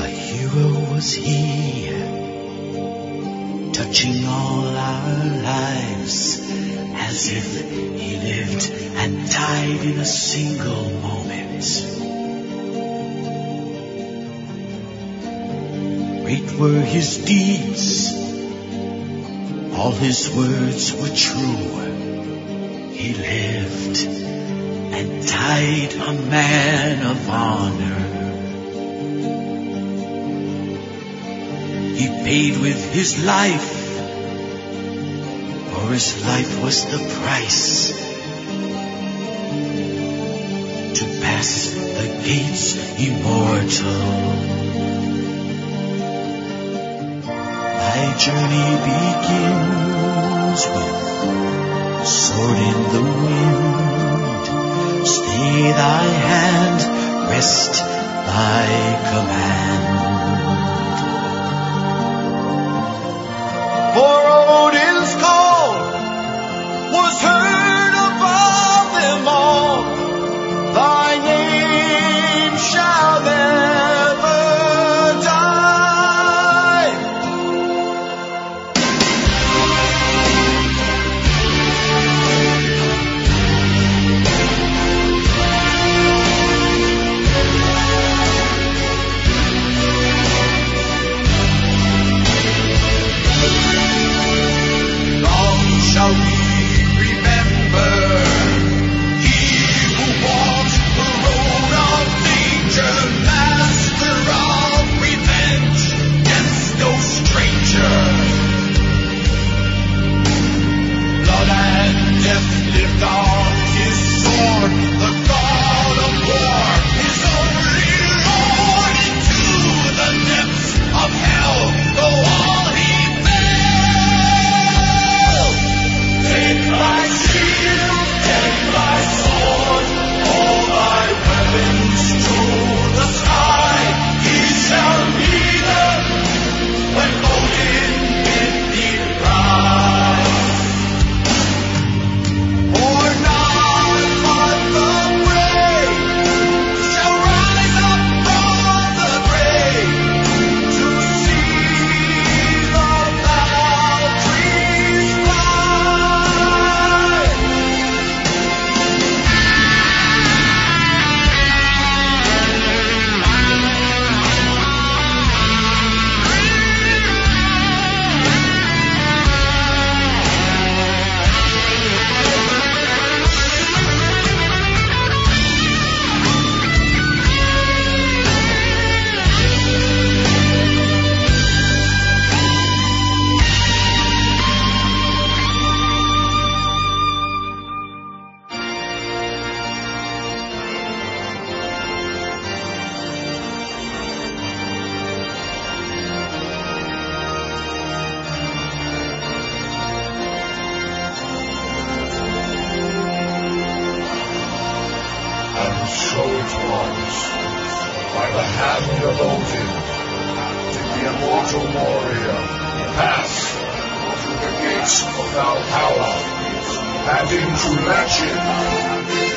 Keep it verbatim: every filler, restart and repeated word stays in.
hero was he, touching all our lives as if he lived and died in a single moment. Great were his deeds, all his words were true. He lived and died a man of honor. He paid with his life, for his life was the price to pass the gates immortal. My journey begins with a sword in the wind. Stay thy hand, rest thy command. For Odin's call was heard above them all. Thy name shall never die. Shall we remember he who walked the road of danger, master of revenge, yes, no stranger. Blood and death lived on his sword, the god of war, his only lord. Into the depths of hell, though all he take thy shield, take thy sword, all thy weapons to the sky. He shall lead them when Odin bid thee rise. For none but the brave shall rise up from the grave to see the foul trees fly. And so it was, by the hand of Odin, did the immortal warrior pass through the gates of Valhalla and into legend.